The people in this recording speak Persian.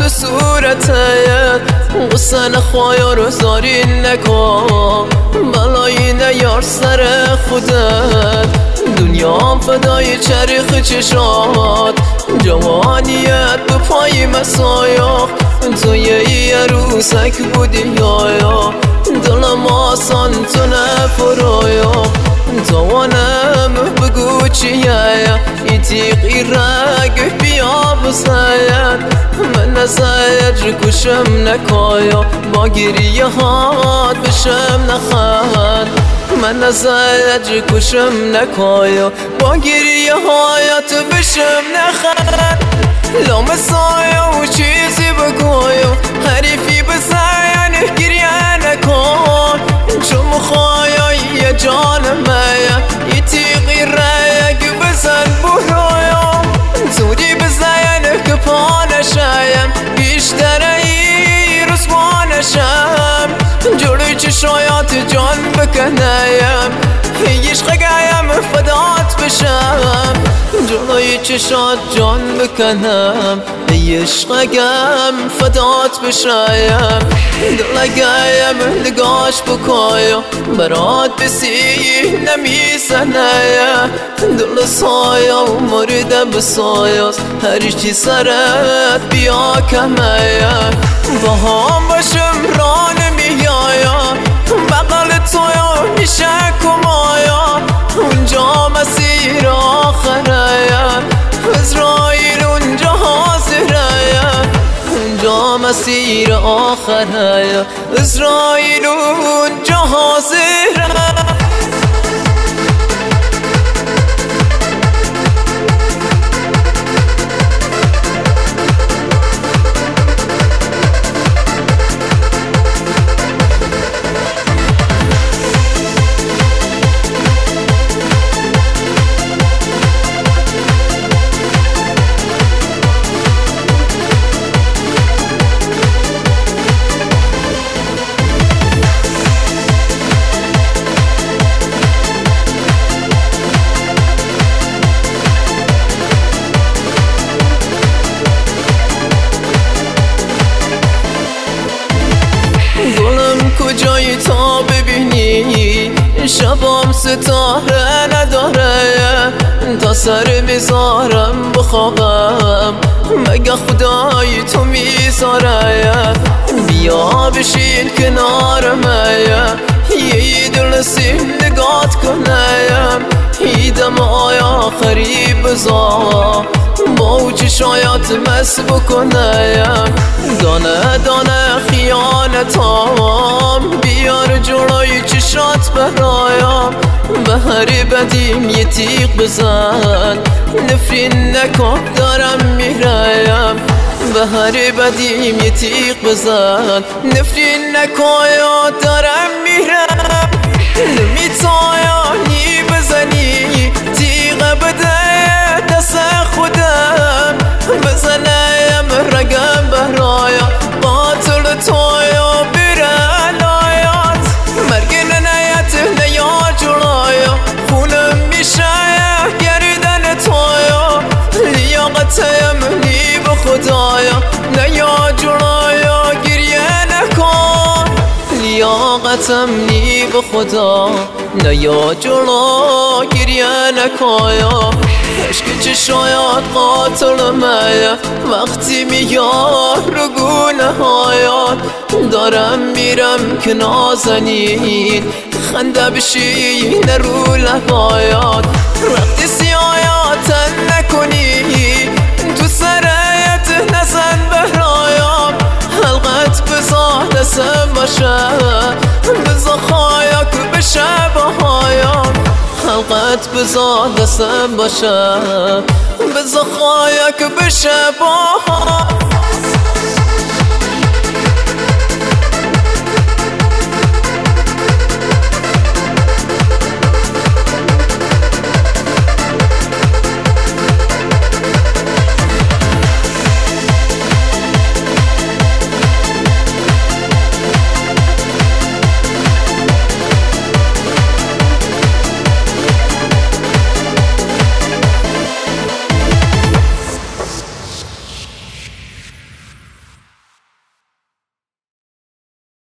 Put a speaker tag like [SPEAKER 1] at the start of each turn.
[SPEAKER 1] تو صورتت قصه نخوایا رو زاری نکن بلایی نیار سر خودت دنیا فدای چرخ چشات جوانیت به پای مسایخ تو یه عروسک بودی یا دلم آسان تو نفرایا توانم بگو چیه ای تیغی رگ بیا بزاید من نزاید کشم نکایا با گریه هات بشم نخند من نزاید کشم نکایا با گریه هایت بشم نخند لام سایا و چیزی بگویا حریفی بزاید گریه نکن چون مخوایای جان مایا ای تیغی رگ بزن برویا زودی بزاید که پانشایم بیشتر ای رسوانشم جلوی چشایات جان بکنایم عشق گایم فدات بشم جلوی چشات جان بکنم عشقم فدات بشایم دلگایم نگاش بکایا برات بسی نمیزنایا دل سایا و مرده بسایاست هر چی سرت بیا کمایا با هم باشم را نمیایا بغل تویا میشه کمایا اونجا مسیر آخرایا اسرائیل اونجا حاضرایا اونجا مسیر آخرایا اسرائیل اونجا حاضرایا کجایی تا ببینی شبام ستاره نداره تا سر میذارم بخوابم مگه خدای تو میذاره بیا بشین کنارم یه دل سیم نگات کنم ایدم آیا خریب بزا با چشایات مس بکنم دانه دانه خیانتام بیار جلوی چشات برایم به هر بدیم یه تیغ بزن نفرین نکن دارم میرایم به هر بدیم یه تیغ بزن نفرین نکن یا دارم میرم نمیتایانی بزنی تیغ بده دست خودم بزنم رگم برایم قاتل تویا برن آیات مرگ ننیت نیا جلایا خونم میشه گردن تویا لیاقتم نی به خدایا نیا جلایا گریه نکن لیاقتم نی به خدا نیا جلا گریه نکایا عشق چشایات قاتل مایا وقتی میاد رو گونه هایات دارم میرم که نازنین خنده بشین رو لبایات وقتی سیایات نکنی تو سرایت نزن برایم حلقت بزا دستم باشه بزا خوایا که بشه باهایم حلقت بزا دستم باشه بزا خوایا که بشه باهایم